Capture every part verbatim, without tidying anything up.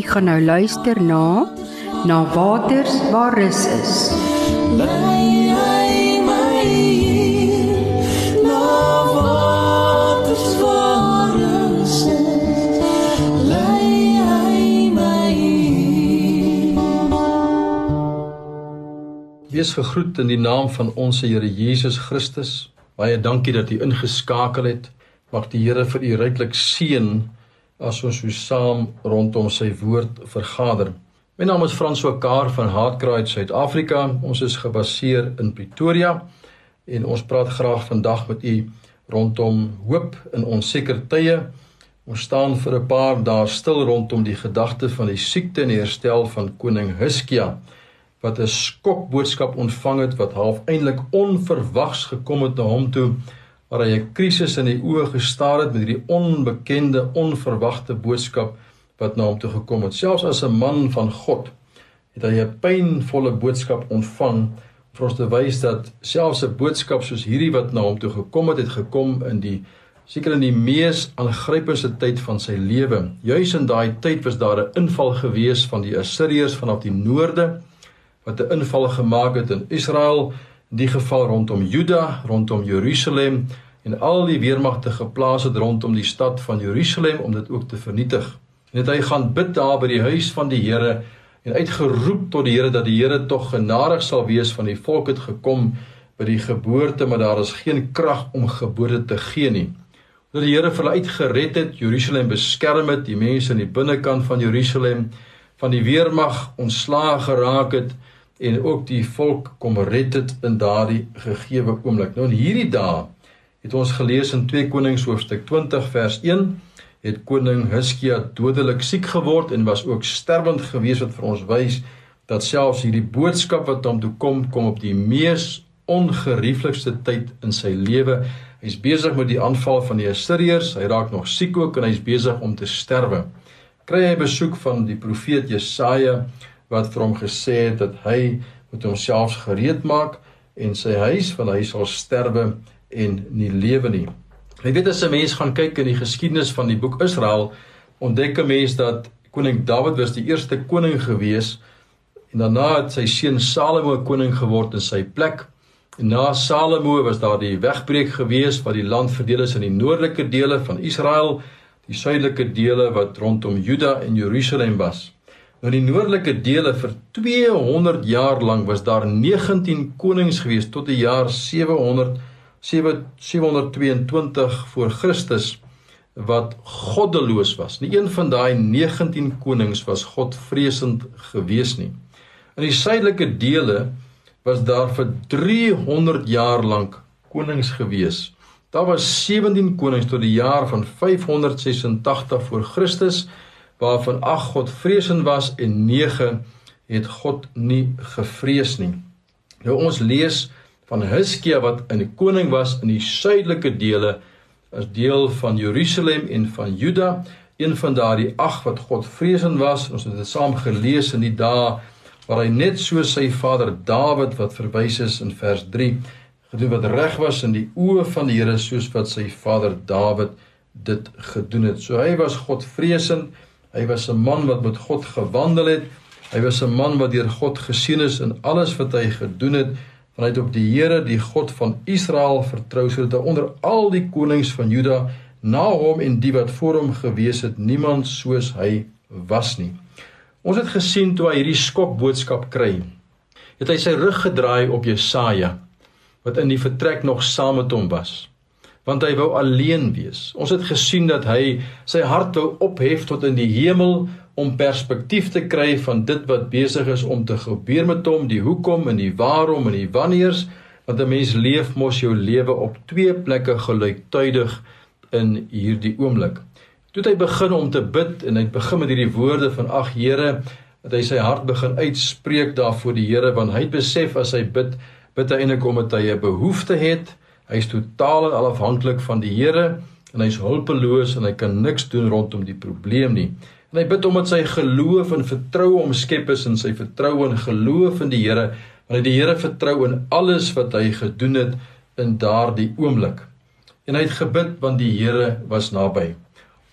gaan nou luister na Na waters waar rus is. Lei hy my na waters waar rus is. Lei hy my. Wees gegroet in die naam van ons Here Jesus Christus. Baie dankie dat U ingeskakel het. Mag die Here vir U ryklik seën as ons so saam rondom sy woord vergader. My naam is François Kaar van Haatkraai Suid-Afrika. Ons is gebaseer in Pretoria en ons praat graag vandag met U rondom hoop in onseker tye. Ons staan vir 'n paar dae stil rondom die gedagte van die siekte en die herstel van koning Hiskia, wat 'n skokboodskap ontvang het wat half eintlik onverwags gekom het na hom toe, waar hy 'n krisis in die oë gestaar het met hierdie onbekende, onverwagte boodskap wat na hom toe gekom het. Selfs as 'n man van God het hy 'n pynvolle boodskap ontvang vir ons te wys dat selfs 'n boodskap soos hierdie wat na hom toe gekom het, het gekom in die seker in die mees aangrypendste tyd van sy lewe. Juis in daai tyd was daar 'n inval gewees van die Assiriërs vanaf die noorde, wat 'n inval gemaak het in Israel, in die geval rondom Juda, rondom Jerusalem, en al die weermagte geplaas het rondom die stad van Jerusalem om dit ook te vernietig. En het hy gaan bid daar by die huis van die Here en uitgeroep tot die Here dat die Here tog genadig sal wees, van die volk het gekom by die geboorte, maar daar is geen krag om geboorte te gee nie. Dat die Here vir hulle uitgered het, Jerusalem beskerm het, die mense in die binnekant van Jerusalem van die weermag ontslae geraak het en ook die volk kom red het in daardie gegewe oomblik. Nou in hierdie dae het ons gelees in twee Konings hoofstuk twintig vers een, het koning Hiskia dodelik siek geword en was ook sterwend gewees, wat vir ons wys dat selfs hierdie boodskap wat hom toe kom, kom op die mees ongerieflikste tyd in sy lewe. Hy is besig met die aanval van die Assiriërs, hy raak nog siek ook en hy is besig om te sterwe. Kry hy besoek van die profeet Jesaja, wat vir hom gesê het dat hy moet homself gereed maak en sy huis, want hy sal sterwe en nie lewe nie. Jy weet, as 'n mens gaan kyk in die geskiedenis van die boek Israel, ontdek 'n mens dat koning Dawid was die eerste koning gewees, en daarna het sy seun Salomo koning geword in sy plek. En na Salomo was daar die wegbreek gewees, wat die land verdeel is in die noordelike dele van Israel, die suidelike dele wat rondom Juda en Jerusalem was. Nou in die noordelike dele vir tweehonderd jaar lang was daar negentien konings gewees tot die jaar sewehonderdtweeëntwintig voor Christus wat goddeloos was. Nie een van daai negentien konings was godvreesend gewees nie. In die suidelike dele was daar vir driehonderd jaar lank konings gewees. Daar was sewentien konings tot die jaar van vyfhonderdsesenagtig voor Christus, waarvan agt godvreesend was en nege het God nie gevrees nie. Nou ons lees van Hiskia wat 'n koning was in die suidelike dele, as deel van Jerusalem en van Juda, een van daardie agt wat godvreesend was. Ons het dit saam gelees in die dae waar hy net so sy vader Dawid, wat verwys is in vers drie, gedoen wat reg was in die oë van die Here, soos wat sy vader Dawid dit gedoen het. So hy was godvreesend, hy was 'n man wat met God gewandel het, hy was 'n man wat deur God geseën is in alles wat hy gedoen het, vanuit op die Here, die God van Israel, vertrou, sodat hy onder al die konings van Juda, na hom en die wat voor hom gewees het, niemand soos hy was nie. Ons het gesien toe hy hierdie skokboodskap kry, het hy sy rug gedraai op Jesaja, wat in die vertrek nog saam met hom was, want hy wou alleen wees. Ons het gesien dat hy sy hart wou ophef tot in die hemel, om perspektief te kry van dit wat besig is om te gebeur met hom, die hoekom en die waarom en die wanneers, want 'n mens leef mos jou lewe op twee plekke gelyktydig in hierdie oomblik. Toe het hy begin om te bid, en hy begin met hierdie woorde van, ag Here, dat hy sy hart begin uitspreek daar voor die Here, want hy het besef as hy bid, bid hy eintlik omdat hy 'n behoefte het, hy is totaal en al afhanklik van die Here, en hy is hulpeloos, en hy kan niks doen rondom die probleem nie. En hy bid omdat sy geloof en vertroue omskep is, en sy vertroue en geloof in die Here, want hy die Here vertrou in alles wat hy gedoen het in daardie oomblik. En hy het gebid, want die Here was naby.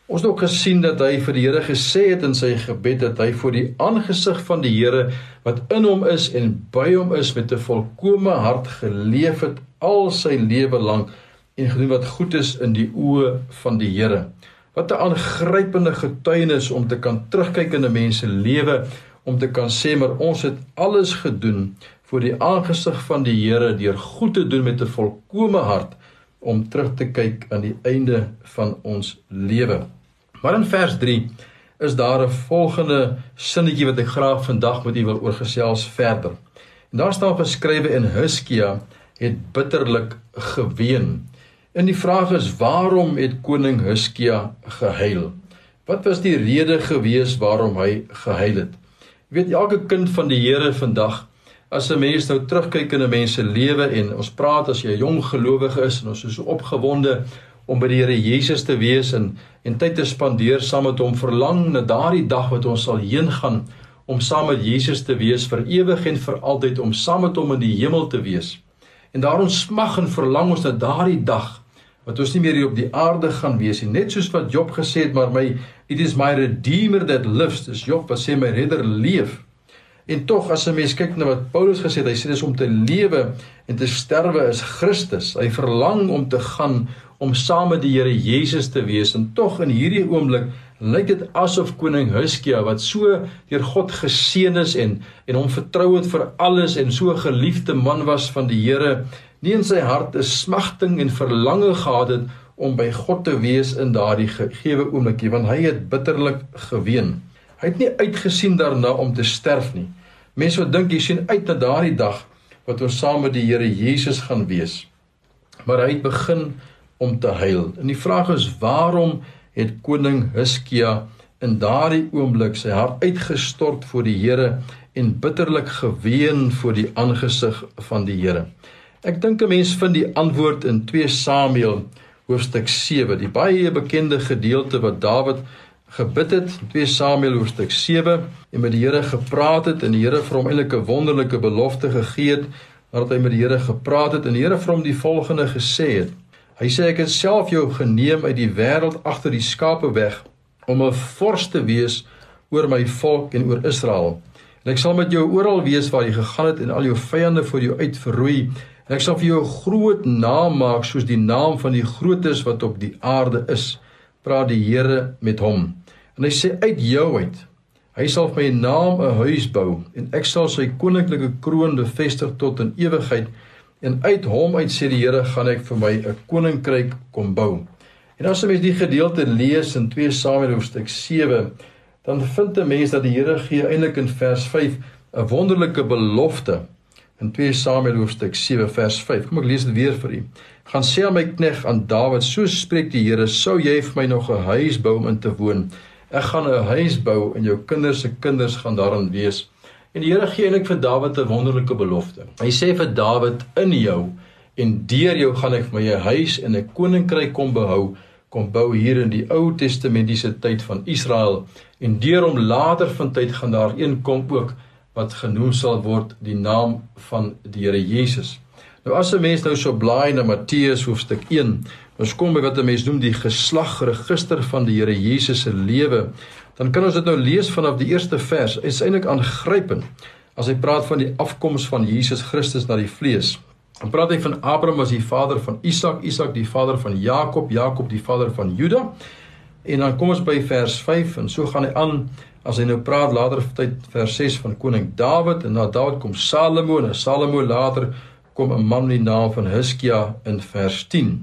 Ons het ook gesien dat hy vir die Here gesê het in sy gebed, dat hy voor die aangesig van die Here, wat in hom is en by hom is, met 'n volkome hart geleef het, al sy lewe lang, en gedoen wat goed is in die oë van die Here. Wat 'n aangrypende getuienis om te kan terugkyk in 'n mens se lewe, om te kan sê, maar ons het alles gedoen voor die aangesig van die Here, deur goed te doen met 'n volkome hart, om terug te kyk aan die einde van ons lewe. Maar in vers drie is daar 'n volgende sinnetjie wat ek graag vandag met u wil oorgesels verder. En daar staan geskrywe, en Hizkia het bitterlik geween. En die vraag is, waarom het koning Hizkia gehuil? Wat was die rede gewees waarom hy gehuil het? Jy weet, elke kind van die Here vandag, as 'n mens nou terugkyk in 'n mens se lewe, en ons praat as jy 'n jong gelowige is, en ons is so opgewonde om by die Here Jesus te wees, en, en tyd te spandeer saam met hom, verlang na daardie dag wat ons sal heen gaan, om saam met Jesus te wees, vir ewig en vir altyd, om saam met hom in die hemel te wees. En daarom smag en verlang ons na daardie dag, wat ons nie meer hier op die aarde gaan wees, en net soos wat Job gesê het, maar my, it is my redeemer that lives, dis Job wat sê, my redder leef. En tog, as 'n mens kyk na wat Paulus gesê het, hy sê dis om te lewe en te sterwe is Christus. Hy verlang om te gaan, om saam met die Here Jesus te wees, en tog in hierdie oomblik lyk dit asof koning Hizkia, wat so deur God geseën is, en, en hom vertrou het vir alles, en so 'n geliefde man was van die Here, nie in sy hart 'n smagting en verlange gehad het, om by God te wees in daardie gegewe oomblikie, want hy het bitterlik geween. Hy het nie uitgesien daarna om te sterf nie. Mense wat dink, jy sien uit na daardie dag, wat ons saam met die Here Jesus gaan wees. Maar hy het begin om te huil. En die vraag is, waarom het koning Hizkia in daardie oomblik sy hart uitgestort voor die Here, en bitterlik geween voor die aangesig van die Here? Ek dink 'n mens vind die antwoord in twee Samuel hoofstuk sewe, die baie bekende gedeelte wat Dawid gebid het, twee Samuel hoofstuk sewe, en met die Here gepraat het, en die Here vir hom eintlik 'n wonderlike belofte gegee het, nadat hy met die Here gepraat het, en die Here vir hom die volgende gesê het. Hy sê, ek het self jou geneem uit die wêreld agter die skape weg, om 'n vors te wees oor my volk en oor Israel. En ek sal met jou oral wees waar jy gegaan het, en al jou vyande voor jou uit verroei, en ek sal vir jou 'n groot naam maak, soos die naam van die grootes wat op die aarde is, praat die Here met hom. En hy sê, uit jou uit, hy sal vir my naam 'n huis bou, en ek sal sy koninklike kroon bevestig tot in ewigheid, en uit hom uit, sê die Here, gaan ek vir my 'n koninkryk kom bou. En as 'n mens die gedeelte lees in twee Samuel hoofstuk sewe, dan vind 'n mens dat die Here gee eintlik in vers vyf 'n wonderlike belofte. In twee Samuel hoofstuk sewe vers vyf. Kom ek lees dit weer vir u. Gaan sê aan my knegt aan Dawid, so spreek die Here, sou jy vir my nog 'n huis bou om in te woon? Ek gaan 'n huis bou, en jou kinders se kinders gaan daarin wees. En die Here gee eintlik vir Dawid 'n wonderlike belofte. Hy sê vir Dawid, in jou en deur jou gaan ek vir my 'n huis en 'n koninkryk kom behou, kom bou hier in die Ou Testamentiese tyd van Israel, en deur hom later van tyd gaan daar een kom ook, wat genoem sal word die naam van die Here Jesus. Nou as 'n mens nou so blaai na Matteus hoofstuk een, ons kom by wat 'n mens noem die geslagregister van die Here Jesus se lewe, dan kan ons dit nou lees vanaf die eerste vers. Dit is eintlik aangrypend as hy praat van die afkoms van Jesus Christus na die vlees. Dan praat hy van Abraham as die vader van Isak, Isak die vader van Jakob, Jakob die vader van Juda. En dan kom ons by vers vyf, en so gaan hy aan, as hy nou praat later tyd vers ses van koning Dawid, en na Dawid kom Salomo, en na Salomo later kom 'n man met die naam van Hizkia in vers tien.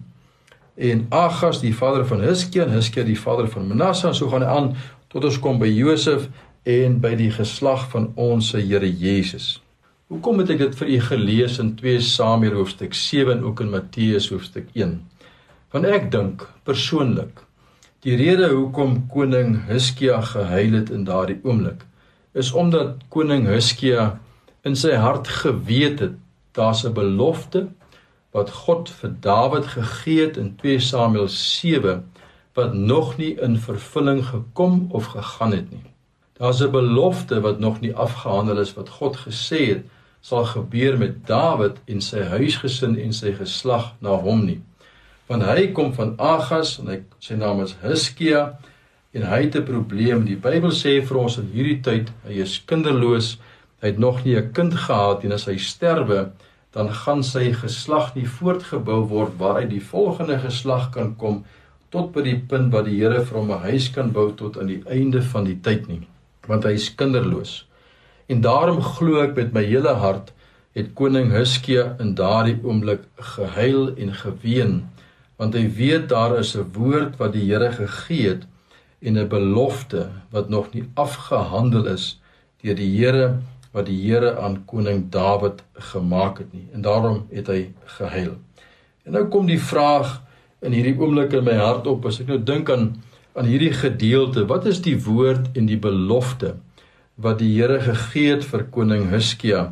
En Agas die vader van Hizkia, en Hizkia die vader van Manasse, en so gaan hy aan, tot ons kom by Josef, en by die geslag van ons Here Jesus. Hoekom het ek dit vir u gelees in twee Samuel hoofstuk sewe, en ook in Matteus hoofstuk een? Want ek dink, persoonlik, die rede hoekom koning Hizkia gehuil het in daardie oomblik, is omdat koning Hizkia in sy hart geweet het, daar's 'n belofte wat God vir Dawid gegee het in twee Samuel sewe, wat nog nie in vervulling gekom of gegaan het nie. Daar's 'n belofte wat nog nie afgehandel is, wat God gesê het, sal gebeur met Dawid en sy huisgesin en sy geslag na hom nie. Want hy kom van Agas, en hy, sy naam is Hizkia, en hy het 'n probleem. Die Bybel sê vir ons in hierdie tyd, hy is kinderloos, hy het nog nie 'n kind gehad en as hy sterwe, dan gaan sy geslag nie voortgebou word waaruit die volgende geslag kan kom tot by die punt waar die Here vir hom 'n huis kan bou tot aan die einde van die tyd nie, want hy is kinderloos. En daarom glo ek met my hele hart het koning Hizkia in daardie oomblik gehuil en geween, want hy weet daar is 'n woord wat die Here gegee het en 'n belofte wat nog nie afgehandel is deur die Here wat die Here aan koning Dawid gemaak het nie. En daarom het hy gehuil. En nou kom die vraag in hierdie oomblik in my hart op, as ek nou dink aan, aan hierdie gedeelte, wat is die woord en die belofte wat die Here gegee het vir koning Hizkia,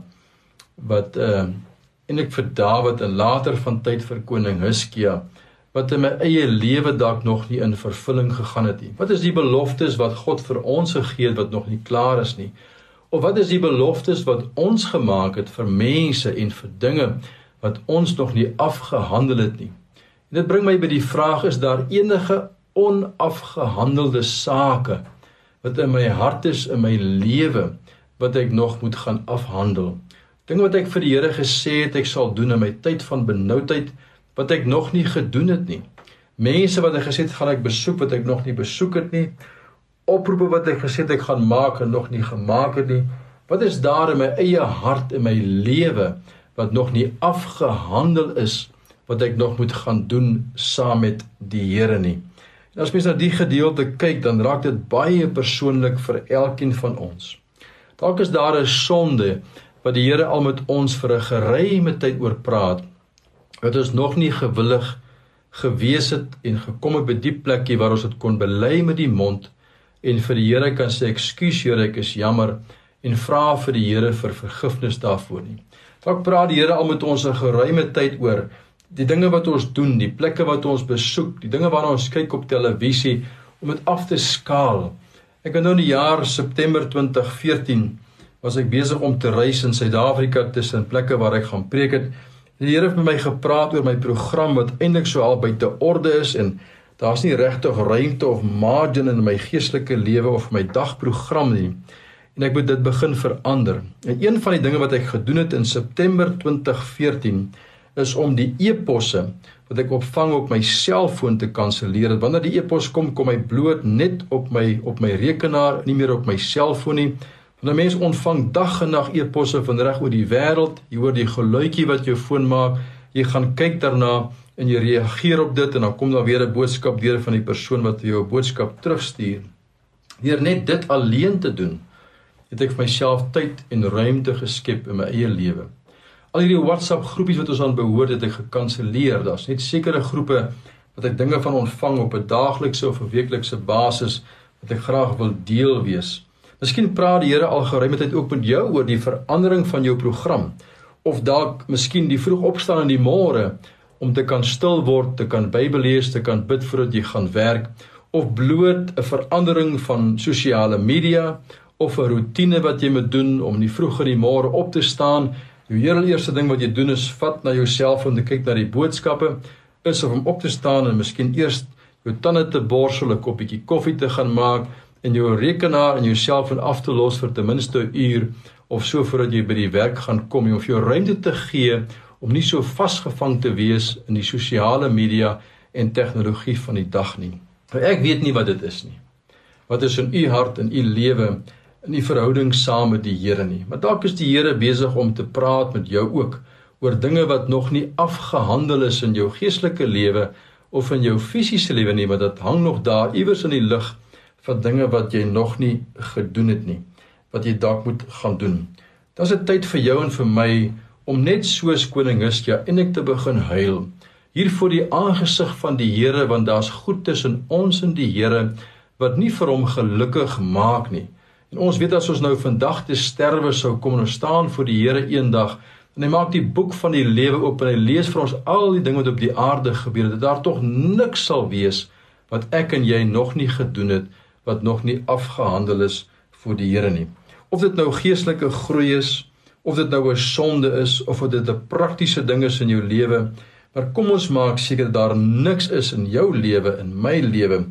wat uh, en ek vir Dawid en later van tyd vir koning Hizkia, wat in my eie lewe dalk nog nie in vervulling gegaan het nie. Wat is die beloftes wat God vir ons gegee het wat nog nie klaar is nie? Of wat is die beloftes wat ons gemaak het vir mense en vir dinge wat ons nog nie afgehandel het nie? En dit bring my by die vraag, is daar enige onafgehandelde sake wat in my hart is, in my lewe, wat ek nog moet gaan afhandel? Dinge wat ek vir die Here gesê het, ek sal doen in my tyd van benoudheid, wat ek nog nie gedoen het nie. Mense wat ek gesê het, gaan ek besoek, wat ek nog nie besoek het nie. Oproepe wat ek gesê het, ek gaan maak en nog nie gemaak het nie. Wat is daar in my eie hart, in my lewe, wat nog nie afgehandel is, wat ek nog moet gaan doen saam met die Here nie? En as mens na die gedeelte kyk, dan raak dit baie persoonlik vir elkeen van ons. Dalk is daar 'n sonde, wat die Here al met ons vir 'n geruime tyd oor praat, wat ons nog nie gewillig gewees het en gekom het by die plekkie waar ons het kon bely met die mond en vir die Here kan sê, ekskuus Here, ek is jammer, en vra vir die Here vir vergifnis daarvoor nie. Dalk praat die Here al met ons 'n geruime tyd oor die dinge wat ons doen, die plekke wat ons besoek, die dinge waarna ons kyk op televisie, om dit af te skaal. Ek het nou in die jaar September twintig veertien was ek besig om te reis in Suid-Afrika tussen plekke waar ek gaan preek het. Die Here het met my gepraat oor my program wat eintlik so al buite orde is en daar's nie regtig ruimte of margin in my geestelike lewe of my dagprogram nie. En ek moet dit begin verander. En een van die dinge wat ek gedoen het in September twintig veertien is om die e-posse wat ek ontvang op my selfoon te kanselleer. Wanneer die e-pos kom, kom hy bloot net op my op my rekenaar, nie meer op my selfoon nie. Want mense ontvang dag en nag e-posse van reg oor die wêreld. Jy hoor die geluidjie wat jou foon maak. Jy gaan kyk daarna en jy reageer op dit en dan kom daar weer 'n boodskap deur van die persoon wat jou 'n boodskap terugstuur. Deur net dit alleen te doen, het ek vir myself tyd en ruimte geskep in my eie lewe. Al hierdie WhatsApp groepies wat ons aan behoort het ek gekanselleer. Daar's net sekere groepe wat ek dinge van ontvang op 'n daaglikse of 'n weeklikse basis wat ek graag wil deel wees. Miskien praat die Here al geruime tyd ook met jou oor die verandering van jou program, of dalk miskien die vroeg opstaan in die môre om te kan stil word, te kan Bybel lees, te kan bid voordat jy gaan werk, of bloot 'n verandering van sosiale media, of 'n roetine wat jy moet doen om nie vroeg in die môre op te staan. Jou heel eerste ding wat jy doen is vat na jou selfoon en kyk na die boodskappe, is of om op te staan en miskien eers jou tande te borsel, 'n koppietjie koffie te gaan maak, en jou rekenaar en jou selfoon af te los vir ten minste 'n uur, of so voordat jy by die werk gaan kom, om vir jou ruimte te gee, om nie so vasgevang te wees in die sosiale media en tegnologie van die dag nie. Ek weet nie wat dit is nie. Wat is in u hart en u lewe, in die verhouding saam met die Here nie. Maar dalk is die Here besig om te praat met jou ook, oor dinge wat nog nie afgehandel is in jou geestelike lewe, of in jou fisiese lewe nie, maar dit hang nog daar, iewers in die lug, van dinge wat jy nog nie gedoen het nie, wat jy dalk moet gaan doen. Dit is 'n tyd vir jou en vir my, om net soos koning Hizkia eintlik te begin huil, hier voor die aangesig van die Here, want daar's goed tussen ons en die Here, wat nie vir hom gelukkig maak nie. En ons weet as ons nou vandag te sterwe sou kom en ons staan voor die Here eendag, en hy maak die boek van die lewe oop en hy lees vir ons al die dinge wat op die aarde gebeur, dat daar tog niks sal wees wat ek en jy nog nie gedoen het, wat nog nie afgehandel is voor die Here nie. Of dit nou geestelike groei is, of dit nou 'n sonde is, of of dit 'n praktiese ding is in jou lewe, maar kom ons maak seker dat daar niks is in jou lewe, in my lewe,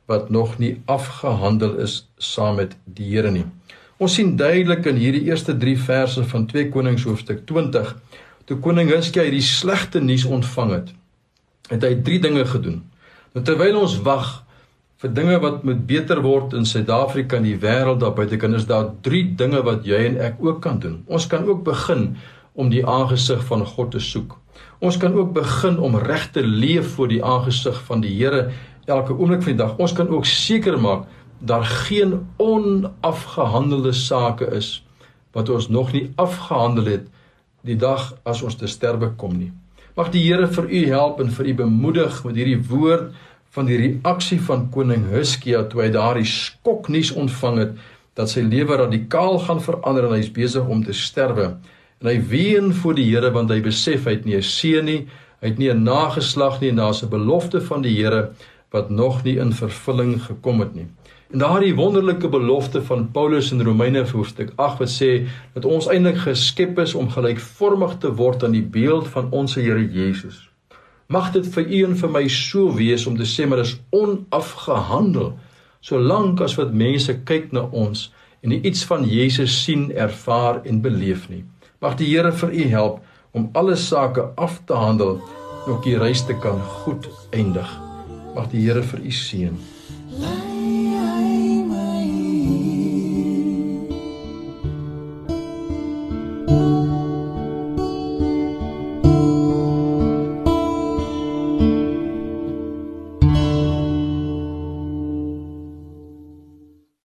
wat nog nie afgehandel is saam met die Here nie. Ons sien duidelik in hierdie eerste drie verse van twee Konings hoofstuk twintig, toe koning Hizkia hierdie slegte nuus ontvang het, het hy drie dinge gedoen. Nou terwyl ons wag vir dinge wat moet beter word in Suid-Afrika en die wêreld daar buitekant, is daar drie dinge wat jy en ek ook kan doen. Ons kan ook begin om die aangesig van God te soek. Ons kan ook begin om reg te leef voor die aangesig van die Here elke oomblik van die dag. Ons kan ook seker maak daar geen onafgehandelde sake is wat ons nog nie afgehandel het die dag as ons te sterwe kom nie. Mag die Here vir u help en vir u bemoedig met hierdie woord van die reaksie van koning Hizkia toe hy daardie skoknuus ontvang het dat sy lewe radikaal gaan verander en hy is besig om te sterwe. En hy ween voor die Here want hy besef hy het nie 'n seun nie, hy het nie 'n nageslag nie en daar's 'n belofte van die Here wat nog nie in vervulling gekom het nie. En daardie wonderlike belofte van Paulus in Romeine hoofstuk agt wat sê dat ons eintlik geskep is om gelykvormig te word aan die beeld van ons Here Jesus. Mag dit vir u en vir my so wees om te sê maar dis onafgehandel, solank as wat mense kyk na ons en nie iets van Jesus sien, ervaar en beleef nie. Mag die Here vir u help om alle sake af te handel en ook die reis te kan goed eindig. Mag die Here vir u seën.